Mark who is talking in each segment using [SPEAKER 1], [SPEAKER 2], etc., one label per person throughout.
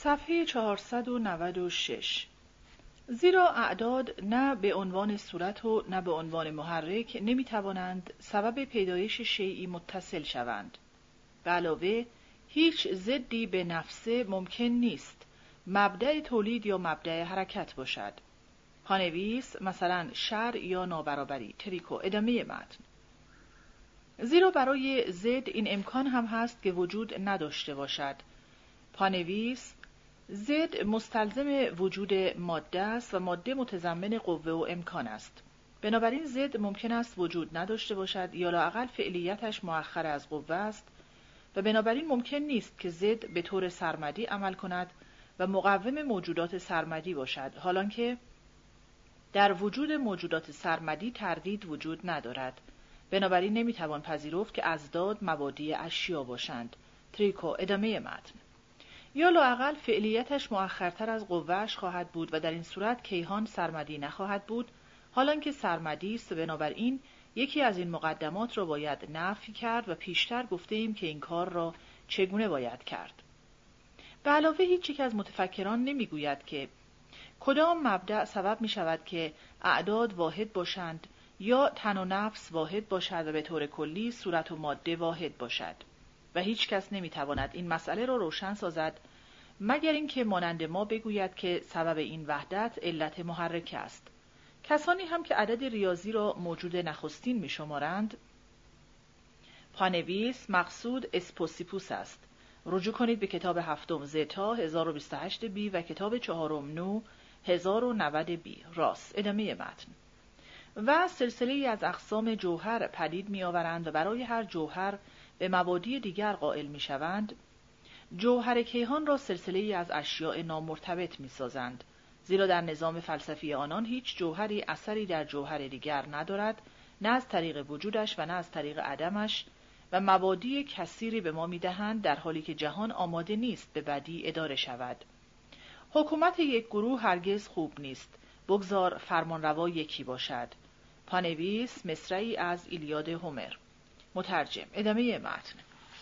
[SPEAKER 1] صفحه 496. زیرا اعداد نه به عنوان صورت و نه به عنوان محرک نمیتوانند سبب پیدایش شیئی متصل شوند. به علاوه هیچ ضدی به نفسه ممکن نیست مبدأ تولید یا مبدأ حرکت باشد. پانویس مثلا شر یا نابرابری. تریکو. ادامه متن. زیرا برای ضد این امکان هم هست که وجود نداشته باشد. پانویس ضد مستلزم وجود ماده است و ماده متضمن قوه و امکان است. بنابراین ضد ممکن است وجود نداشته باشد یا لااقل فعلیتش مؤخر از قوه است و بنابراین ممکن نیست که ضد به طور سرمدی عمل کند و مقوم موجودات سرمدی باشد، حالانکه در وجود موجودات سرمدی تردید وجود ندارد. بنابراین نمیتوان پذیرفت که اضداد مبادی اشیا باشند. تریکو. ادامه متن. یا لااقل فعلیتش مؤخرتر از قوه‌اش خواهد بود و در این صورت کیهان سرمدی نخواهد بود، حالانکه سرمدی است. بنابراین یکی از این مقدمات را باید نفی کرد و پیشتر گفته ایم که این کار را چگونه باید کرد. به علاوه هیچ یک از متفکران نمیگوید که کدام مبدأ سبب می شود که اعداد واحد باشند یا تن و نفس واحد باشد و به طور کلی صورت و ماده واحد باشد و هیچ کس نمی تواند این مسئله را روشن سازد مگر اینکه مانند ما بگوید که سبب این وحدت علت محرک است. کسانی هم که عدد ریاضی را موجود نخستین می شمارند، پانویس مقصود اسپوسیپوس است. رجوع کنید به کتاب هفتم زتا 1028 بی و کتاب چهارم نو 1090 بی. راست. ادامه متن. و سلسله ای از اقسام جوهر پدید می آورند و برای هر جوهر به مبادی دیگر قائل می شوند. جوهر کیهان را سلسله ای از اشیاء نامرتبط می سازند، زیرا در نظام فلسفی آنان هیچ جوهری اثری در جوهر دیگر ندارد، نه از طریق وجودش و نه از طریق عدمش، و مبادی کثیری به ما می دهند در حالی که جهان آماده نیست به بدی اداره شود. حکومت یک گروه هرگز خوب نیست، بگذار فرمانروا یکی باشد. پانویس مصرعی از ایلیاد هومر. مترجم. ادامه متن.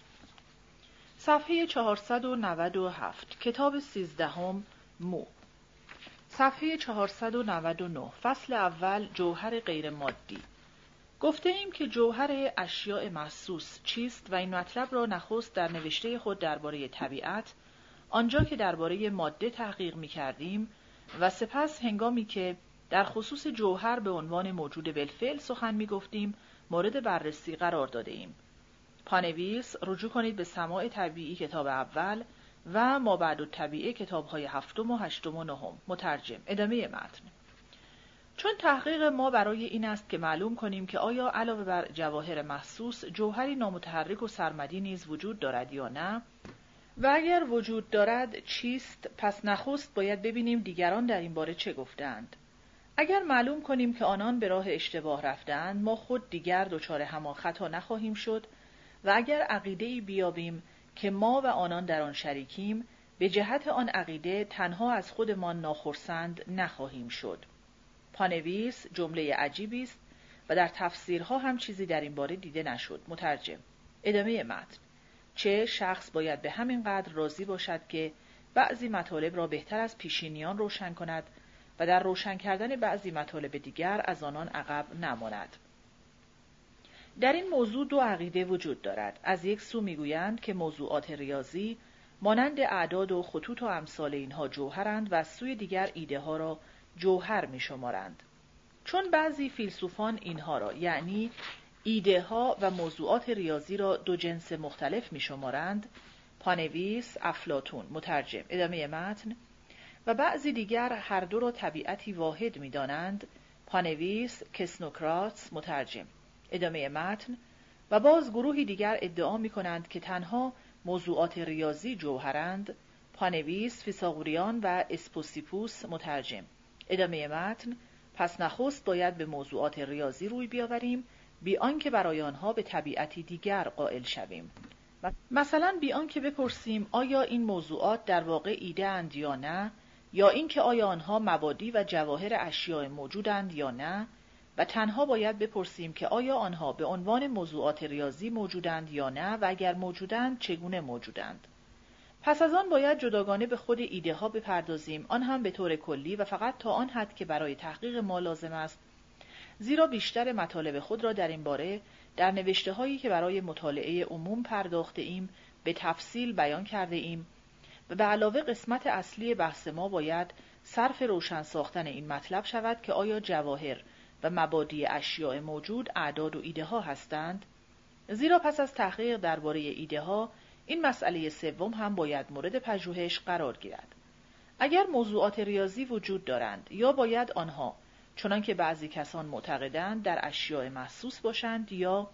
[SPEAKER 1] صفحه 497. کتاب 13 مو. صفحه 499. فصل اول. جوهر غیر مادی. گفته ایم که جوهر اشیاء محسوس چیست و این مطلب را نخست در نوشته خود درباره طبیعت، آنجا که درباره ماده تحقیق می کردیم، و سپس هنگامی که در خصوص جوهر به عنوان موجود بالفعل سخن می گفتیم مورد بررسی قرار داده ایم. پانویس رجوع کنید به سماع طبیعی کتاب اول و ما بعد الطبیعه کتاب‌های هفتم و هشتم و نهم. مترجم. ادامه متن. چون تحقیق ما برای این است که معلوم کنیم که آیا علاوه بر جواهر محسوس جوهری نامتحرک و سرمدی نیز وجود دارد یا نه، و اگر وجود دارد چیست، پس نخست باید ببینیم دیگران در این باره چه گفتند. اگر معلوم کنیم که آنان به راه اشتباه رفتند، ما خود دیگر دچار همان خطا نخواهیم شد و اگر عقیده‌ای بیابیم که ما و آنان در آن شریکیم، به جهت آن عقیده تنها از خودمان ناخرسند نخواهیم شد. پانویس جمله عجیبی است و در تفسیرها هم چیزی در این باره دیده نشد. مترجم. ادامه متن. چه شخص باید به همین قدر راضی باشد که بعضی مطالب را بهتر از پیشینیان روشن کند و در روشن کردن بعضی مطالب دیگر از آنان عقب نماند. در این موضوع دو عقیده وجود دارد. از یک سو میگویند که موضوعات ریاضی مانند اعداد و خطوط و امثال اینها جوهرند و از سوی دیگر ایده ها را جوهر میشمارند. چون بعضی فیلسوفان اینها را، یعنی ایده ها و موضوعات ریاضی را، دو جنس مختلف میشمارند، پانویس افلاطون. مترجم. ادامه متن. و بعضی دیگر هر دو را طبیعتی واحد میدانند، پانویس کسنوکراتس. مترجم. ادامه متن. و باز گروهی دیگر ادعا می کنند که تنها موضوعات ریاضی جوهرند، پانویس فیثاغوریان و اسپوسیپوس. مترجم. ادامه متن. پس نخست باید به موضوعات ریاضی روی بیاوریم بی آنکه برای آنها به طبیعتی دیگر قائل شویم. مثلا بی آنکه بپرسیم آیا این موضوعات در واقع ایده اند یا نه، یا اینکه آیا آنها مبادی و جواهر اشیاء موجودند یا نه، و تنها باید بپرسیم که آیا آنها به عنوان موضوعات ریاضی موجودند یا نه و اگر موجودند چگونه موجودند. پس از آن باید جداگانه به خود ایده ها بپردازیم، آن هم به طور کلی و فقط تا آن حد که برای تحقیق ما لازم است، زیرا بیشتر مطالب خود را در این باره در نوشته هایی که برای مطالعه عموم پرداخته ایم به تفصیل بیان کرده ایم و به علاوه قسمت اصلی بحث ما باید صرف روشن ساختن این مطلب شود که آیا جواهر و مبادی اشیاء موجود اعداد و ایده ها هستند؟ زیرا پس از تحقیق درباره ایده ها این مسئله سوم هم باید مورد پژوهش قرار گیرد. اگر موضوعات ریاضی وجود دارند یا باید آنها چنان که بعضی کسان معتقدند در اشیاء محسوس باشند یا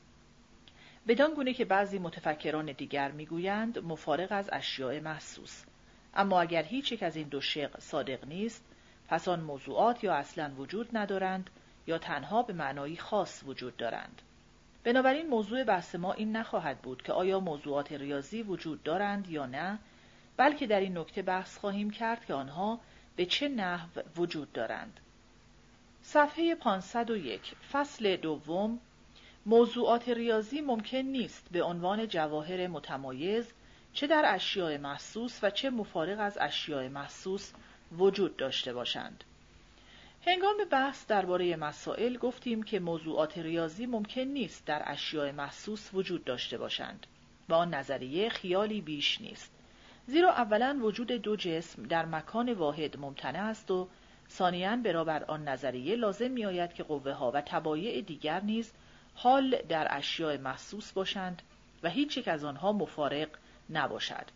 [SPEAKER 1] بدان گونه که بعضی متفکران دیگر میگویند مفارق از اشیاء محسوس. اما اگر هیچ یک از این دو شق صادق نیست، پس آن موضوعات یا اصلاً وجود ندارند یا تنها به معنایی خاص وجود دارند. بنابراین موضوع بحث ما این نخواهد بود که آیا موضوعات ریاضی وجود دارند یا نه، بلکه در این نکته بحث خواهیم کرد که آنها به چه نحو وجود دارند. صفحه 501 فصل دوم. موضوعات ریاضی ممکن نیست به عنوان جواهر متمایز چه در اشیاء محسوس و چه مفارق از اشیاء محسوس وجود داشته باشند. هنگام بحث درباره مسائل گفتیم که موضوعات ریاضی ممکن نیست در اشیاء محسوس وجود داشته باشند و آن نظریه خیالی بیش نیست، زیرا اولا وجود دو جسم در مکان واحد ممتنع است و ثانیاً برابر آن نظریه لازم می آید که قوه ها و تبایع دیگر نیز حال در اشیاء محسوس باشند و هیچ یک از آنها مفارق نباشد.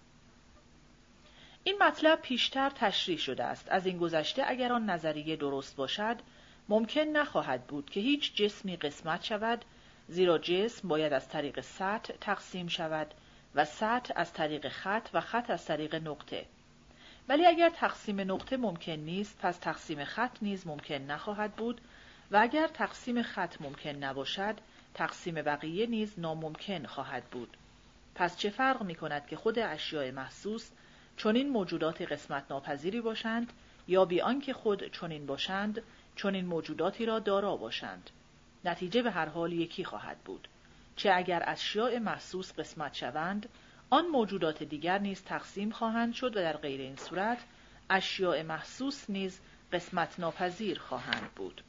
[SPEAKER 1] این مطلب پیشتر تشریح شده است. از این گذشته اگر آن نظریه درست باشد، ممکن نخواهد بود که هیچ جسمی قسمت شود، زیرا جسم باید از طریق سطح تقسیم شود و سطح از طریق خط و خط از طریق نقطه. ولی اگر تقسیم نقطه ممکن نیست، پس تقسیم خط نیز ممکن نخواهد بود و اگر تقسیم خط ممکن نباشد، تقسیم بقیه نیز ناممکن خواهد بود. پس چه فرق می کند که خود اشیاء محسوس چنین موجودات قسمت ناپذیری باشند یا بی آنکه خود چنین باشند چنین موجوداتی را دارا باشند؟ نتیجه به هر حال یکی خواهد بود. چه اگر اشیاء محسوس قسمت شوند، آن موجودات دیگر نیز تقسیم خواهند شد و در غیر این صورت اشیاء محسوس نیز قسمت ناپذیر خواهند بود.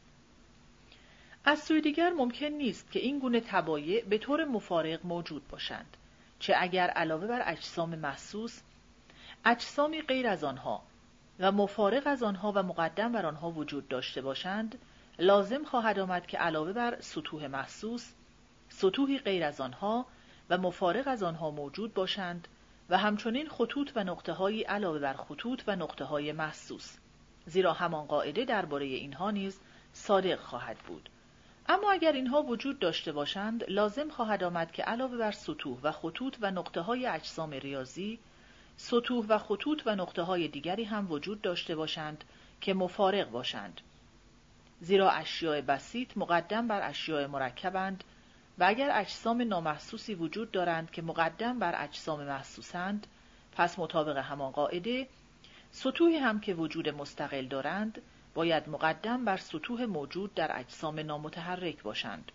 [SPEAKER 1] از سوی دیگر ممکن نیست که این گونه تبایع به طور مفارق موجود باشند. چه اگر علاوه بر اجسام محسوس، اجسامی غیر از آنها و مفارق از آنها و مقدم بر آنها وجود داشته باشند، لازم خواهد آمد که علاوه بر سطوح محسوس، سطوحی غیر از آنها و مفارق از آنها موجود باشند و همچنین خطوط و نقطه‌هایی علاوه بر خطوط و نقطه‌های محسوس، زیرا همان قاعده درباره اینها نیز صادق خواهد بود. اما اگر اینها وجود داشته باشند، لازم خواهد آمد که علاوه بر سطوح و خطوط و نقطه‌های اجسام ریاضی، سطوح و خطوط و نقطه‌های دیگری هم وجود داشته باشند که مفارق باشند، زیرا اشیاء بسیط مقدم بر اشیاء مرکبند و اگر اجسام نامحسوسی وجود دارند که مقدم بر اجسام محسوسند، پس مطابق همان قاعده سطوحی هم که وجود مستقل دارند باید مقدم بر سطوح موجود در اجسام نامتحرک باشند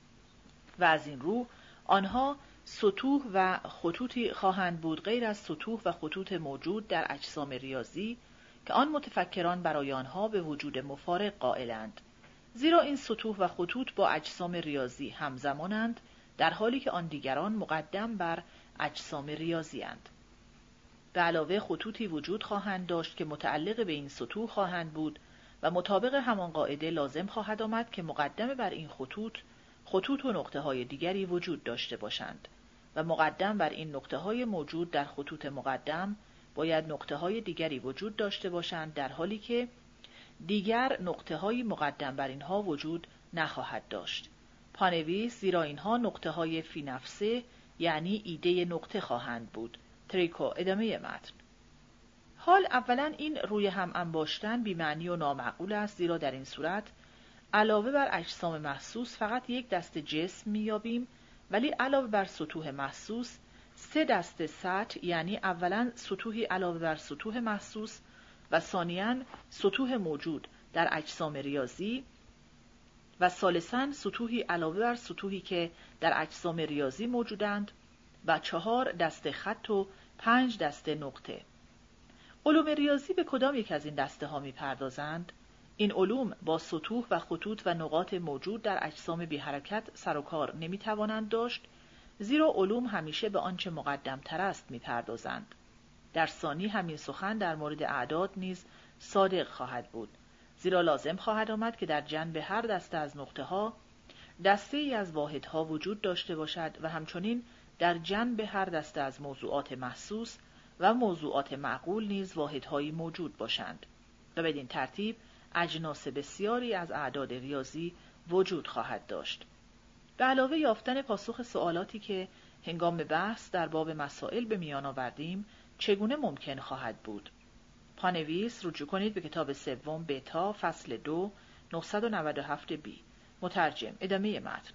[SPEAKER 1] و از این رو آنها سطوح و خطوطی خواهند بود غیر از سطوح و خطوط موجود در اجسام ریاضی که آن متفکران برای آنها به وجود مفارق قائلند، زیرا این سطوح و خطوط با اجسام ریاضی همزمانند، در حالی که آن دیگران مقدم بر اجسام ریاضی اند. به علاوه خطوطی وجود خواهند داشت که متعلق به این سطوح خواهند بود و مطابق همان قاعده لازم خواهد آمد که مقدم بر این خطوط و نقطه‌های دیگری وجود داشته باشند و مقدم بر این نقطه‌های موجود در خطوط مقدم باید نقطه‌های دیگری وجود داشته باشند، در حالی که دیگر نقطه‌های مقدم بر اینها وجود نخواهد داشت. پانویس: زیرا اینها نقطه‌های فی نفسه یعنی ایده نقطه خواهند بود. تریکو. ادامه متن. حال اولا این روی هم انباشتن بی‌معنی و نامعقول است، زیرا در این صورت علاوه بر اجسام محسوس فقط یک دسته جسم می‌یابیم، ولی علاوه بر سطوح محسوس سه دسته سطح، یعنی اولا سطوحی علاوه بر سطوح محسوس و ثانیاً سطوح موجود در اجسام ریاضی و ثالثاً سطوحی علاوه بر سطوحی که در اجسام ریاضی موجودند و چهار دسته خط و 5 دسته نقطه. علوم ریاضی به کدام یک از این دسته ها می‌پردازند؟ این علوم با سطوح و خطوط و نقاط موجود در اجسام بی حرکت سر و کار نمی‌توانند داشت، زیرا علوم همیشه به آنچه مقدم‌تر است می‌پردازند. در ثانی همین سخن در مورد اعداد نیز صادق خواهد بود، زیرا لازم خواهد آمد که در جنب هر دسته از نقطه‌ها دسته‌ای از واحدها وجود داشته باشد و همچنین در جنب هر دسته از موضوعات محسوس و موضوعات معقول نیز واحدهایی موجود باشند و بدین ترتیب اجناس بسیاری از اعداد ریاضی وجود خواهد داشت. به علاوه یافتن پاسخ سوالاتی که هنگام بحث در باب مسائل به میان آوردیم چگونه ممکن خواهد بود؟ پانویس رجوع کنید به کتاب سوم بتا فصل 2 997 بی. مترجم ادامه متن.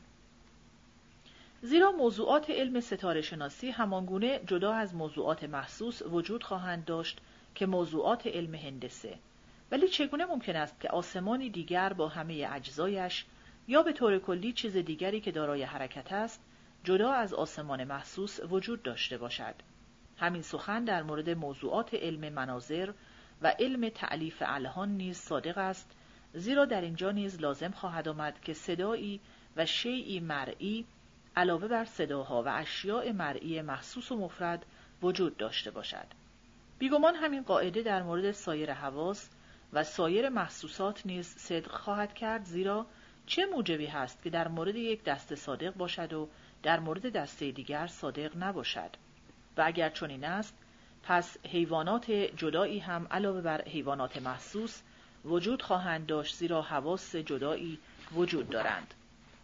[SPEAKER 1] زیرا موضوعات علم ستاره شناسی همانگونه جدا از موضوعات محسوس وجود خواهند داشت که موضوعات علم هندسه، ولی چگونه ممکن است که آسمانی دیگر با همه اجزایش یا به طور کلی چیز دیگری که دارای حرکت است جدا از آسمان محسوس وجود داشته باشد؟ همین سخن در مورد موضوعات علم مناظر و علم تألیف الحان نیز صادق است، زیرا در اینجا نیز لازم خواهد آمد که صدایی و شیئی مرئی علاوه بر صداها و اشیاء مرئی محسوس و مفرد وجود داشته باشد. بیگمان همین قاعده در مورد سایر حواس و سایر محسوسات نیز صدق خواهد کرد، زیرا چه موجبی هست که در مورد یک دسته صادق باشد و در مورد دسته دیگر صادق نباشد؟ و اگر چنین است، پس حیوانات جدایی هم علاوه بر حیوانات محسوس وجود خواهند داشت، زیرا حواس جدایی وجود دارند.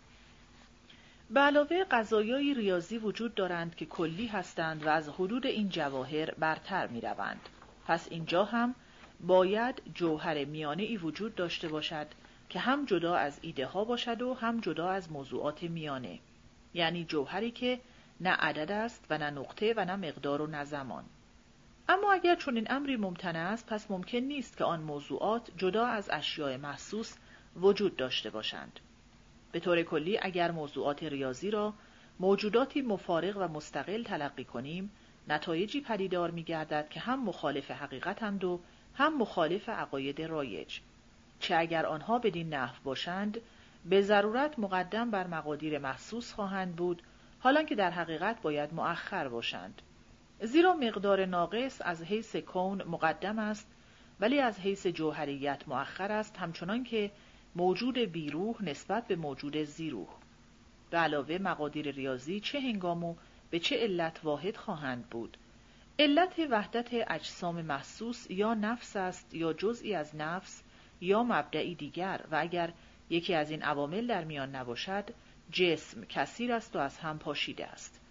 [SPEAKER 1] به علاوه قضایای ریاضی وجود دارند که کلی هستند و از حدود این جواهر برتر می روند. پس اینجا هم باید جوهر میانه‌ای وجود داشته باشد که هم جدا از ایده ها باشد و هم جدا از موضوعات میانه، یعنی جوهری که نه عدد است و نه نقطه و نه مقدار و نه زمان. اما اگر چون این امری ممتنع است، پس ممکن نیست که آن موضوعات جدا از اشیاء محسوس وجود داشته باشند. به طور کلی اگر موضوعات ریاضی را موجوداتی مفارق و مستقل تلقی کنیم، نتایجی پدیدار می‌گردد که هم مخالف حقیقتند و هم مخالف عقاید رایج. چه اگر آنها بدین نحو باشند، به ضرورت مقدم بر مقادیر محسوس خواهند بود، حالان که در حقیقت باید مؤخر باشند. زیرا مقدار ناقص از حیث کون مقدم است، ولی از حیث جوهریت مؤخر است، همچنان که موجود بیروح نسبت به موجود زیروح. به علاوه مقادیر ریاضی چه هنگام و به چه علت واحد خواهند بود. علت وحدت اجسام محسوس یا نفس است یا جزئی از نفس یا مبدئی دیگر، و اگر یکی از این عوامل در میان نباشد، جسم کثیر است و از هم پاشیده است.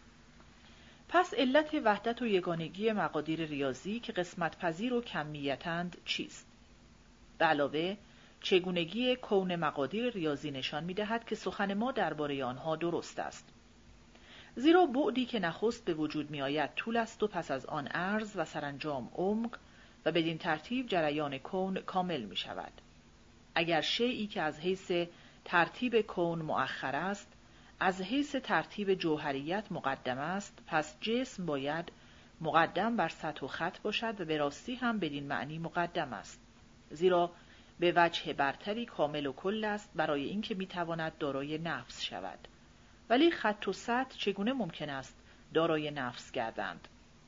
[SPEAKER 1] پس علت وحدت و یگانگی مقادیر ریاضی که قسمت پذیر و کمیتند چیست؟ به علاوه چگونگی کون مقادیر ریاضی نشان می‌دهد که سخن ما درباره آنها درست است. زیرا بعدی که نخست به وجود می‌آید طول است و پس از آن عرض و سرانجام عمق، و بدین ترتیب جریان کون کامل می‌شود. اگر شیئی که از حیث ترتیب کون مؤخر است، از حیث ترتیب جوهریت مقدم است، پس جسم باید مقدم بر سطح و خط باشد و به راستی هم بدین معنی مقدم است، زیرا به وجه برتری کامل و کل است برای اینکه میتواند دارای نفس شود. ولی خط و سطح چگونه ممکن است دارای نفس گردند؟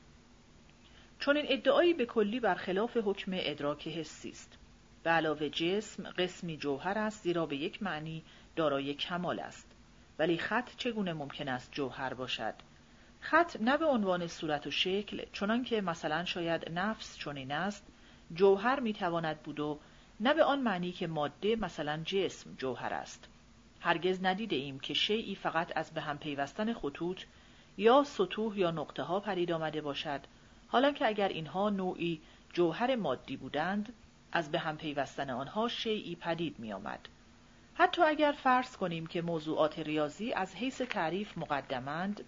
[SPEAKER 1] چون این ادعایی به کلی برخلاف حکم ادراک حسی است. به علاوه جسم قسمی جوهر است، زیرا به یک معنی دارای کمال است. ولی خط چگونه ممکن است جوهر باشد؟ خط نه به عنوان صورت و شکل، چنان که مثلا شاید نفس چنین است، جوهر میتواند بود، و نه به آن معنی که ماده مثلا جسم جوهر است. هرگز ندیده ایم که شیئی فقط از به هم پیوستن خطوط یا سطوح یا نقطه ها پدید آمده باشد، حالا که اگر اینها نوعی جوهر مادی بودند، از به هم پیوستن آنها شیئی پدید می آمد. حتی اگر فرض کنیم که موضوعات ریاضی از حیث تعریف مقدمند،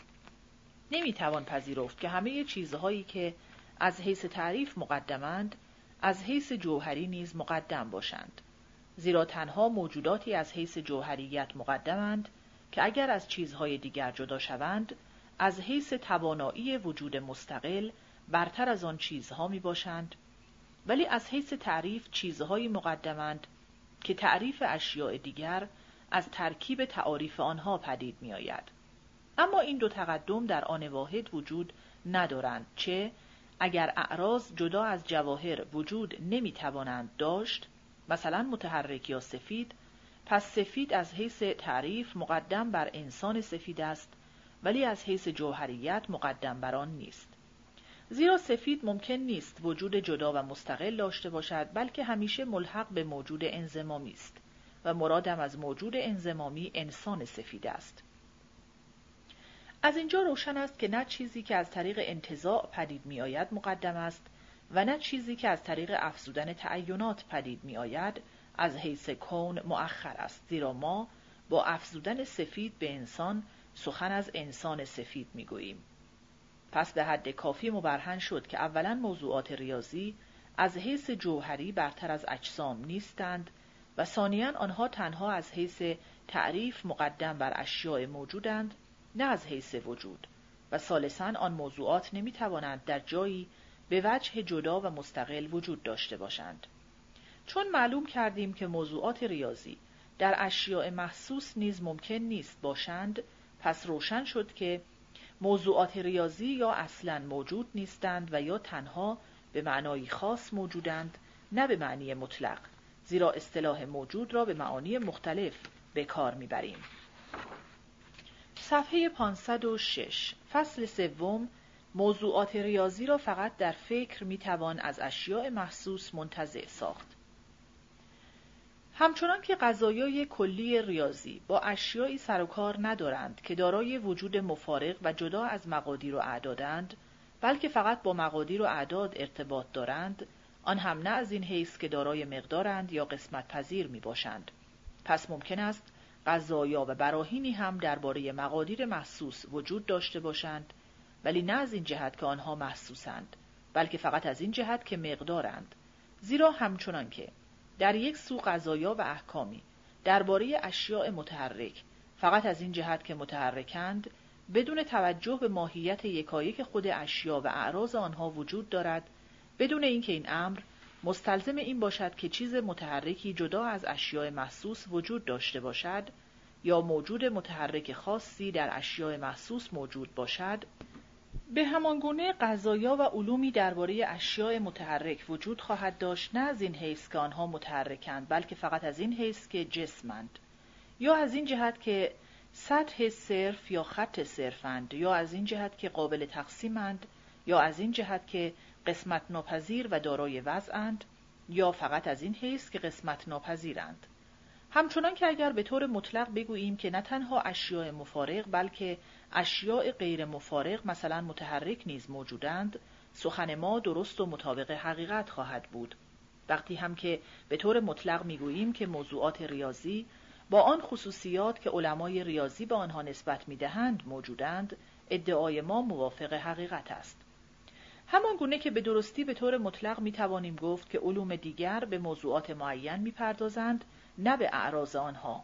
[SPEAKER 1] نمیتوان پذیرفت که همه چیزهایی که از حیث تعریف مقدمند از حیث جوهری نیز مقدم باشند، زیرا تنها موجوداتی از حیث جوهریت مقدمند که اگر از چیزهای دیگر جدا شوند از حیث توانایی وجود مستقل برتر از آن چیزها می باشند، ولی از حیث تعریف چیزهایی مقدمند که تعریف اشیاء دیگر از ترکیب تعاریف آنها پدید می آید. اما این دو تقدم در آن واحد وجود ندارند، چه اگر اعراض جدا از جواهر وجود نمی توانند داشت، مثلا متحرک یا سفید، پس سفید از حیث تعریف مقدم بر انسان سفید است، ولی از حیث جوهریت مقدم بر آن نیست. زیرا سفید ممکن نیست وجود جدا و مستقل داشته باشد، بلکه همیشه ملحق به موجود انضمامی است و مرادم از موجود انضمامی انسان سفید است. از اینجا روشن است که نه چیزی که از طریق انتزاع پدید می آید مقدم است و نه چیزی که از طریق افزودن تعینات پدید می آید از حیث کون مؤخر است، زیرا ما با افزودن سفید به انسان سخن از انسان سفید می گوییم. پس به حد کافی مبرهن شد که اولا موضوعات ریاضی از حیث جوهری برتر از اجسام نیستند و ثانیاً آنها تنها از حیث تعریف مقدم بر اشیاء موجودند، نه از حیث وجود، و ثالثاً آن موضوعات نمی توانند در جایی به وجه جدا و مستقل وجود داشته باشند. چون معلوم کردیم که موضوعات ریاضی در اشیاء محسوس نیز ممکن نیست باشند، پس روشن شد که موضوعات ریاضی یا اصلاً موجود نیستند و یا تنها به معنای خاص موجودند، نه به معنی مطلق، زیرا اصطلاح موجود را به معانی مختلف به کار می‌بریم. صفحه 506 فصل سوم موضوعات ریاضی را فقط در فکر می‌توان از اشیاء محسوس منتزع ساخت. همچنان که قضایای کلی ریاضی با اشیایی سر و کار ندارند که دارای وجود مفارق و جدا از مقادیر و اعدادند، بلکه فقط با مقادیر و اعداد ارتباط دارند، آن هم نه از این حیث که دارای مقدارند یا قسمت پذیر می باشند. پس ممکن است قضایا و براهینی هم درباره مقادیر محسوس وجود داشته باشند، ولی نه از این جهت که آنها محسوسند، بلکه فقط از این جهت که مقدارند. زیرا همچنان که در یک سو قضایا و احکامی درباره اشیاء متحرک فقط از این جهت که متحرکند، بدون توجه به ماهیت یکایک خود اشیا و اعراض آنها وجود دارد، بدون اینکه این امر مستلزم این باشد که چیز متحرکی جدا از اشیاء محسوس وجود داشته باشد یا موجود متحرک خاصی در اشیاء محسوس موجود باشد، به همان گونه قضایا و علومی درباره اشیاء متحرک وجود خواهد داشت، نه از این حیث که آنها متحرکند، بلکه فقط از این حیث که جسمند، یا از این جهت که سطح صرف یا خط صرفند، یا از این جهت که قابل تقسیمند، یا از این جهت که قسمت ناپذیر و دارای وضعند، یا فقط از این حیث که قسمت ناپذیرند. همچنان که اگر به طور مطلق بگوییم که نه تنها اشیاء مفارق بلکه اشیاء غیر مفارق مثلا متحرک نیز موجودند، سخن ما درست و مطابق حقیقت خواهد بود. وقتی هم که به طور مطلق میگوییم که موضوعات ریاضی با آن خصوصیات که علمای ریاضی به آنها نسبت میدهند موجودند، ادعای ما موافق حقیقت است. همان گونه که به درستی به طور مطلق میتوانیم گفت که علوم دیگر به موضوعات معین میپردازند، نه به اعراض آنها.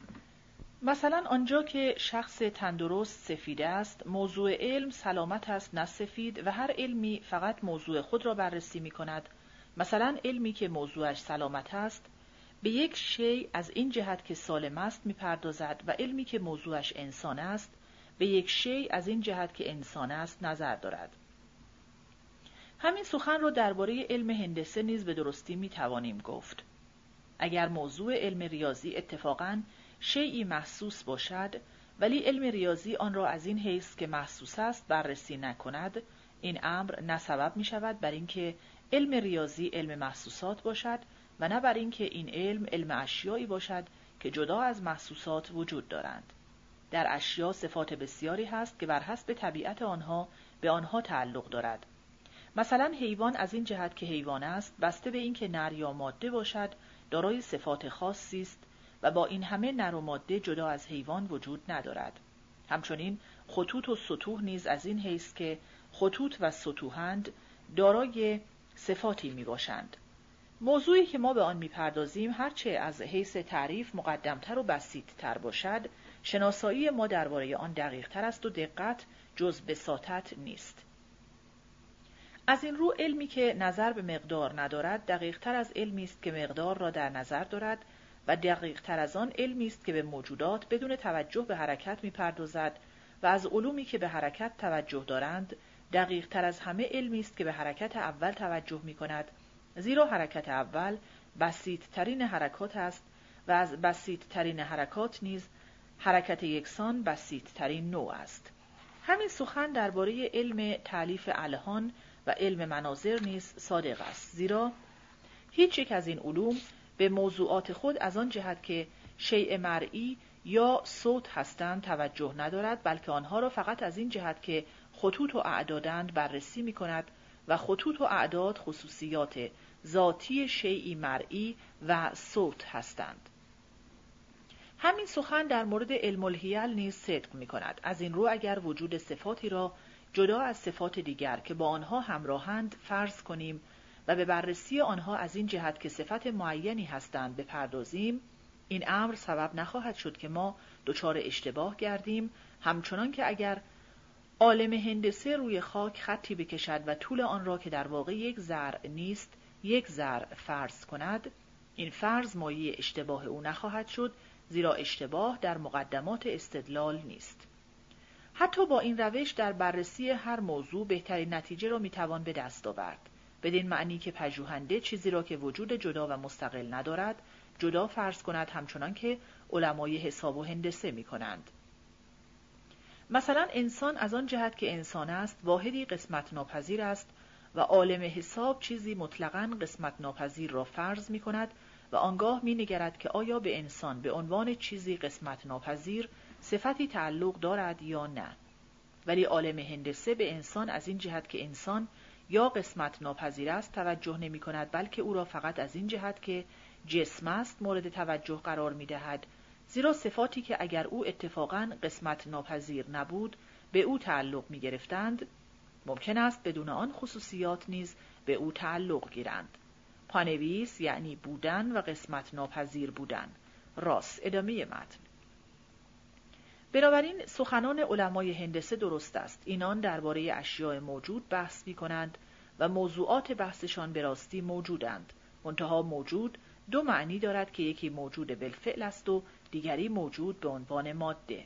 [SPEAKER 1] مثلا آنجا که شخص تندرست سفید است، موضوع علم سلامت است نه سفید، و هر علمی فقط موضوع خود را بررسی می کند. مثلا علمی که موضوعش سلامت است به یک شیء از این جهت که سالم است می پردازد، و علمی که موضوعش انسان است به یک شیء از این جهت که انسان است نظر دارد. همین سخن را درباره علم هندسه نیز به درستی می توانیم گفت. اگر موضوع علم ریاضی اتفاقاً شیئی محسوس باشد، ولی علم ریاضی آن را از این حیث که محسوس است بررسی نکند، این امر نه سبب می شود بر اینکه علم ریاضی علم محسوسات باشد و نه بر اینکه این علم اشیایی باشد که جدا از محسوسات وجود دارند. در اشیا صفات بسیاری هست که بر حسب طبیعت آنها به آنها تعلق دارد. مثلا حیوان از این جهت که حیوان است، بسته به اینکه نر یا ماده باشد، دارای صفات خاصی است و با این همه نر و ماده جدا از حیوان وجود ندارد. همچنین خطوط و سطوح نیز از این حیث که خطوط و سطوحند دارای صفاتی می باشند. موضوعی که ما به آن می پردازیم هرچه از حیث تعریف مقدمتر و بسیطتر باشد، شناسایی ما درباره آن دقیق تر است و دقت جز بساطت نیست. از این رو علمی که نظر به مقدار ندارد دقیق‌تر از علمی است که مقدار را در نظر دارد و دقیق‌تر از آن علمی است که به موجودات بدون توجه به حرکت می‌پردازد و از علومی که به حرکت توجه دارند دقیق‌تر از همه علمی است که به حرکت اول توجه می‌کند، زیرا حرکت اول بسیط‌ترین حرکات است و از بسیط‌ترین حرکات نیز حرکت یکسان بسیط‌ترین نوع است. همین سخن درباره علم تألیف الهان و علم مناظر نیز صادق است، زیرا هیچ یک از این علوم به موضوعات خود از آن جهت که شیء مرئی یا صوت هستند توجه ندارد، بلکه آنها را فقط از این جهت که خطوط و اعدادند بررسی می کند و خطوط و اعداد خصوصیات ذاتی شیئی مرئی و صوت هستند. همین سخن در مورد علم الحیل نیز صدق می کند. از این رو اگر وجود صفاتی را جدا از صفات دیگر که با آنها همراهند فرض کنیم و به بررسی آنها از این جهت که صفت معینی هستند بپردازیم، این امر سبب نخواهد شد که ما دچار اشتباه گردیم، همچنان که اگر عالم هندسه روی خاک خطی بکشد و طول آن را که در واقع یک ذرع نیست یک ذرع فرض کند، این فرض مایه اشتباه او نخواهد شد، زیرا اشتباه در مقدمات استدلال نیست. حتی با این روش در بررسی هر موضوع بهترین نتیجه را میتوان به دست آورد، بدین معنی که پژوهنده چیزی را که وجود جدا و مستقل ندارد جدا فرض کند، همچنان که علمای حساب و هندسه میکنند. مثلا انسان از آن جهت که انسان است واحدی قسمت ناپذیر است و عالم حساب چیزی مطلقاً قسمت ناپذیر را فرض می کند و آنگاه می نگرد که آیا به انسان به عنوان چیزی قسمت ناپذیر صفتی تعلق دارد یا نه. ولی عالم هندسه به انسان از این جهت که انسان یا قسمت ناپذیر است توجه نمی کند، بلکه او را فقط از این جهت که جسم است مورد توجه قرار می دهد، زیرا صفاتی که اگر او اتفاقاً قسمت ناپذیر نبود به او تعلق می گرفتند، ممکن است بدون آن خصوصیات نیز به او تعلق گیرند. پانویس یعنی بودن و قسمت ناپذیر بودن. راست. ادامه متن. بنابراین سخنان علمای هندسه درست است. اینان درباره اشیاء موجود بحث می کنند و موضوعات بحثشان به راستی موجودند. منتها موجود دو معنی دارد که یکی موجود بالفعل است و دیگری موجود به عنوان ماده.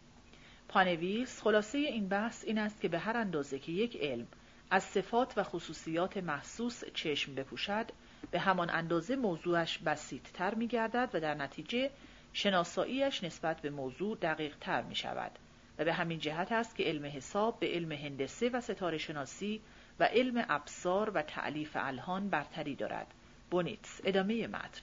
[SPEAKER 1] پانویس خلاصه این بحث این است که به هر اندازه که یک علم از صفات و خصوصیات محسوس چشم بپوشد، به همان اندازه موضوعش بسیط‌تر می‌گردد و در نتیجه شناساییش نسبت به موضوع دقیق‌تر می‌شود و به همین جهت است که علم حساب به علم هندسه و ستاره شناسی و علم ابصار و تألیف الهان برتری دارد. بونیتس. ادامه متن.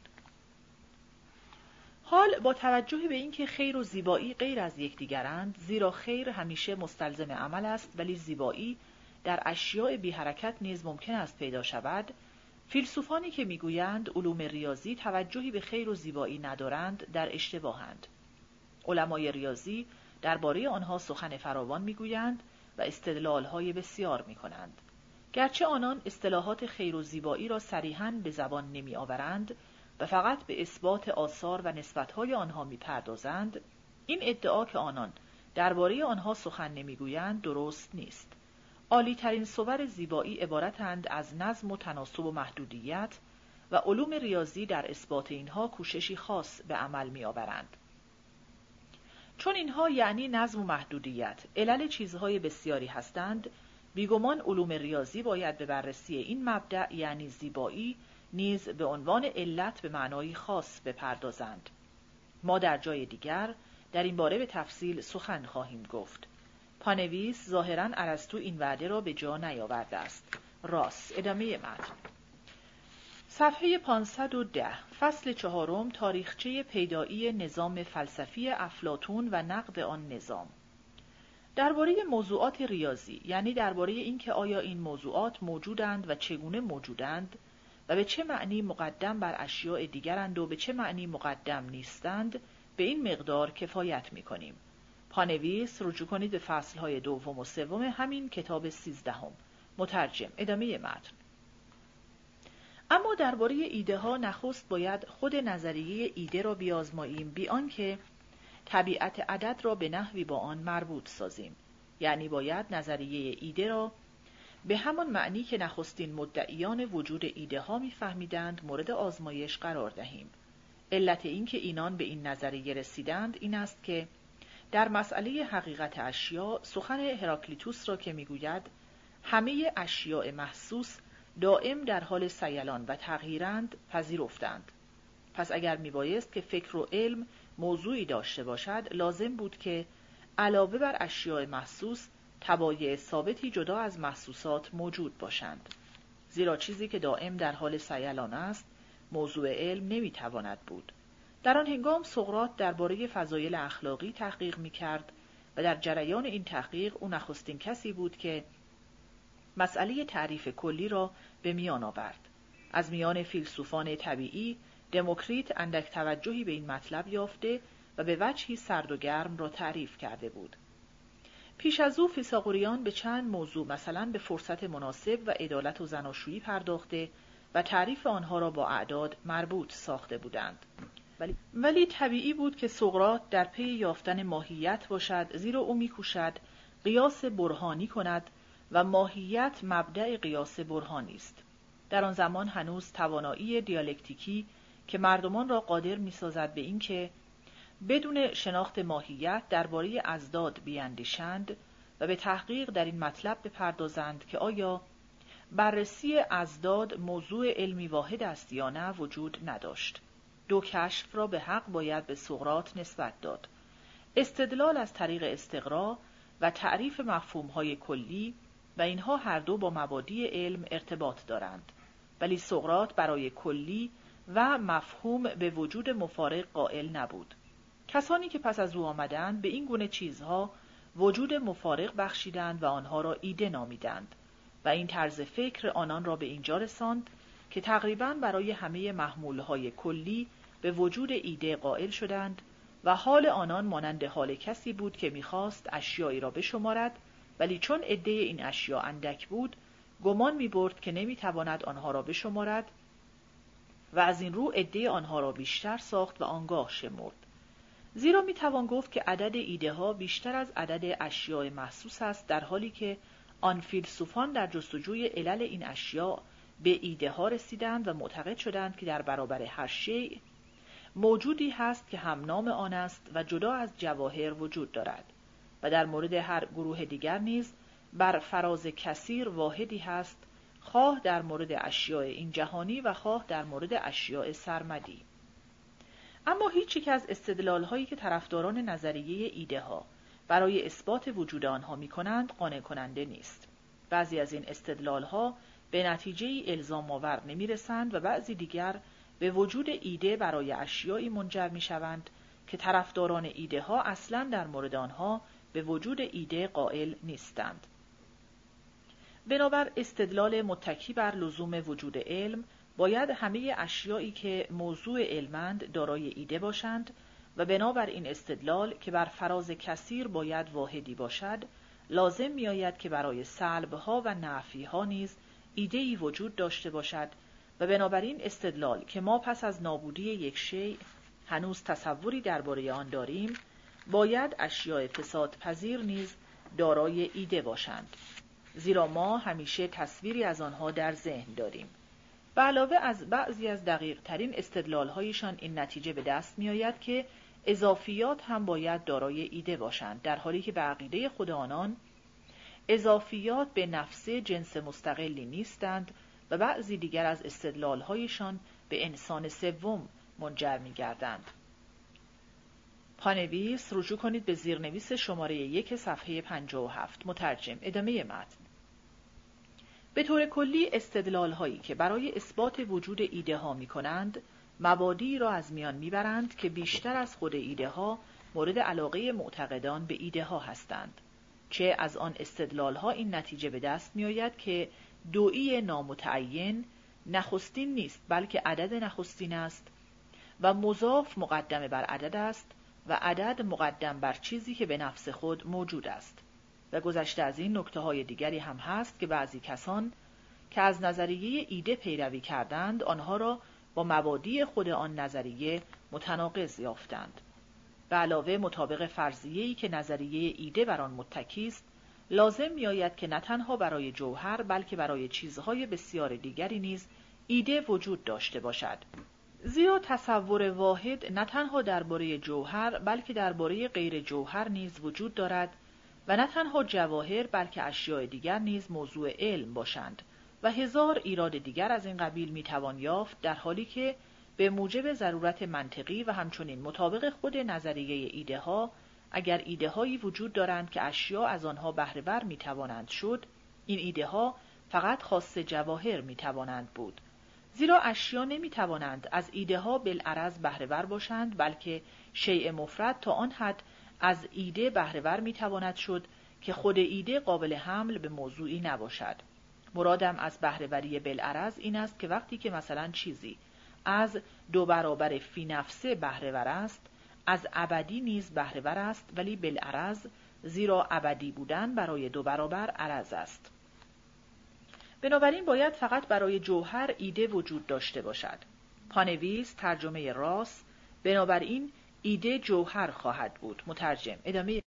[SPEAKER 1] حال با توجه به اینکه خیر و زیبایی غیر از یکدیگرند، زیرا خیر همیشه مستلزم عمل است ولی زیبایی در اشیاء بی حرکت نیز ممکن است پیدا شود، فیلسوفانی که میگویند علوم ریاضی توجهی به خیر و زیبایی ندارند در اشتباهند. علمای ریاضی درباره آنها سخن فراوان میگویند و استدلال‌های بسیار میکنند. گرچه آنان اصطلاحات خیر و زیبایی را صریحاً به زبان نمیآورند و فقط به اثبات آثار و نسبت‌های آنها می‌پردازند، این ادعا که آنان درباره آنها سخن نمی‌گویند درست نیست. عالی‌ترین صور زیبایی عبارتند از نظم و تناسب و محدودیت و علوم ریاضی در اثبات اینها کوششی خاص به عمل می‌آورند. چون اینها یعنی نظم و محدودیت علل چیزهای بسیاری هستند، بیگمان علوم ریاضی باید به بررسی این مبدأ یعنی زیبایی نیز به عنوان علت به معنای خاص بپردازند. ما در جای دیگر در این باره به تفصیل سخن خواهیم گفت. پانویس ظاهراً ارسطو این وعده را به جا نیاورده است. راست. ادامه متن. صفحه 510 فصل 4 تاریخچه پیدایی نظام فلسفی افلاطون و نقد آن نظام. درباره موضوعات ریاضی، یعنی درباره اینکه آیا این موضوعات موجودند و چگونه موجودند و به چه معنی مقدم بر اشیاء دیگرند و به چه معنی مقدم نیستند، به این مقدار کفایت می‌کنیم. پانویس رجوع کنید به فصل‌های 2 و 3 همین کتاب 13. مترجم. ادامه متن. اما درباره ایده ها نخست باید خود نظریه ایده را بیازماییم بی آنکه طبیعت عدد را به نحوی با آن مربوط سازیم. یعنی باید نظریه ایده را به همان معنی که نخستین مدعیان وجود ایده ها می‌فهمیدند مورد آزمایش قرار دهیم. علت این که اینان به این نظریه رسیدند این است که در مسئله حقیقت اشیا سخن هراکلیتوس را که میگوید همه اشیاء محسوس دائم در حال سیلان و تغییرند پذیرفتند. پس اگر میبایست که فکر و علم موضوعی داشته باشد، لازم بود که علاوه بر اشیاء محسوس تبایع ثابتی جدا از محسوسات موجود باشند. زیرا چیزی که دائم در حال سیلان است موضوع علم نمیتواند بود. در آن هنگام سقراط درباره فضایل اخلاقی تحقیق میکرد و در جریان این تحقیق او نخستین کسی بود که مسئله تعریف کلی را به میان آورد. از میان فیلسوفان طبیعی دموکریت اندک توجهی به این مطلب یافته و به وجهی سرد و گرم را تعریف کرده بود. پیش از او فیثاغوریان به چند موضوع مثلا به فرصت مناسب و عدالت و زناشویی پرداخته و تعریف آنها را با اعداد مربوط ساخته بودند. ولی طبیعی بود که سقراط در پی یافتن ماهیت باشد، زیرا او می‌کوشد قیاس برهانی کند و ماهیت مبدأ قیاس برهانی است. در آن زمان هنوز توانایی دیالکتیکی که مردمان را قادر می‌سازد به اینکه بدون شناخت ماهیت درباره اضداد بیندیشند و به تحقیق در این مطلب بپردازند که آیا بررسی اضداد موضوع علمی واحد است یا نه وجود نداشت. دو کشف را به حق باید به سقراط نسبت داد: استدلال از طریق استقرا و تعریف مفهوم‌های کلی، و اینها هر دو با مبادی علم ارتباط دارند. ولی سقراط برای کلی و مفهوم به وجود مفارق قائل نبود. کسانی که پس از او آمدند به این گونه چیزها وجود مفارق بخشیدند و آنها را ایده نامیدند و این طرز فکر آنان را به اینجا رساند که تقریباً برای همه محمولهای کلی به وجود ایده قائل شدند و حال آنان مانند حال کسی بود که می‌خواست اشیایی را بشمارد، ولی چون عده این اشیا اندک بود گمان می‌برد که نمی‌تواند آنها را بشمارد و از این رو عده آنها را بیشتر ساخت و آنگاه شمرد. زیرا می‌توان گفت که عدد ایده ها بیشتر از عدد اشیاء محسوس است، در حالی که آن فیلسوفان در جستجوی علل این اشیاء به ایده ها رسیدند و معتقد شدند که در برابر هر شیء موجودی هست که هم نام آن است و جدا از جواهر وجود دارد، و در مورد هر گروه دیگر نیز بر فراز کثیر واحدی هست، خواه در مورد اشیاء این جهانی و خواه در مورد اشیاء سرمدی. اما هیچ یک از استدلال‌هایی که طرفداران نظریه ایده ها برای اثبات وجود آنها می‌کنند قانع کننده نیست. بعضی از این استدلال‌ها به نتیجه الزام آور نمی‌رسند و بعضی دیگر به وجود ایده برای اشیایی منجر می‌شوند که طرفداران ایده ها اصلاً در مورد آنها به وجود ایده قائل نیستند. بنابر استدلال متکی بر لزوم وجود علم باید همه اشیایی که موضوع علمند دارای ایده باشند و بنابر این استدلال که بر فراز کثیر باید واحدی باشد، لازم می‌آید که برای سلب‌ها و نفی‌ها نیز ایده‌ای وجود داشته باشد و بنابراین استدلال که ما پس از نابودی یک شیء هنوز تصوری درباره آن داریم، باید اشیاء فساد پذیر نیز دارای ایده باشند، زیرا ما همیشه تصویری از آنها در ذهن داریم. به علاوه از بعضی از دقیق ترین استدلال‌هایشان این نتیجه به دست می‌آید که اضافیات هم باید دارای ایده باشند، در حالی که به عقیده خود آنان اضافیات به نفسه جنس مستقلی نیستند و بعضی دیگر از استدلال‌هایشان به انسان سوم منجر می‌گردند. پانویس رجوع کنید به زیرنویس شماره 1 صفحه 57. مترجم. ادامه متن. به طور کلی استدلال‌هایی که برای اثبات وجود ایده ها می‌کنند مبادی را از میان می‌برند که بیشتر از خود ایده ها مورد علاقه معتقدان به ایده ها هستند. چه از آن استدلال‌ها این نتیجه به دست می‌آید که دوئی نامتعین نخستین نیست بلکه عدد نخستین است و مضاف مقدم بر عدد است و عدد مقدم بر چیزی که به نفس خود موجود است. و گذشته از این نکته‌های دیگری هم هست که بعضی کسان که از نظریه ایده پیروی کردند آنها را با مبادی خود آن نظریه متناقض یافتند. به علاوه مطابق فرضیه‌ای که نظریه ایده بر آن متکی است، لازم می‌آید که نه تنها برای جوهر بلکه برای چیزهای بسیار دیگری نیز ایده وجود داشته باشد. زیرا تصور واحد نه تنها درباره جوهر بلکه درباره غیر جوهر نیز وجود دارد و نه تنها جواهر بلکه اشیاء دیگر نیز موضوع علم باشند و هزار ایراد دیگر از این قبیل میتوان یافت، در حالی که به موجب ضرورت منطقی و همچنین مطابق خود نظریه ایده ها، اگر ایده هایی وجود دارند که اشیاء از آنها بهره بر میتوانند شد، این ایده ها فقط خاص جواهر میتوانند بود. زیرا اشیاء نمیتوانند از ایده ها بالعرض بهره بر باشند، بلکه شیء مفرد تا آن حد از ایده بهره بر میتواند شد که خود ایده قابل حمل به موضوعی نباشد. مرادم از بهره وری بالعرض این است که وقتی که مثلا چیزی از 2 برابر فی نفسه بهره ور است، از ابدی نیز بهره ور است، ولی بالعرض، زیرا ابدی بودن برای 2 برابر عرض است. بنابراین باید فقط برای جوهر ایده وجود داشته باشد. پانویس ترجمه راس. بنابراین ایده جوهر خواهد بود. مترجم. ادامه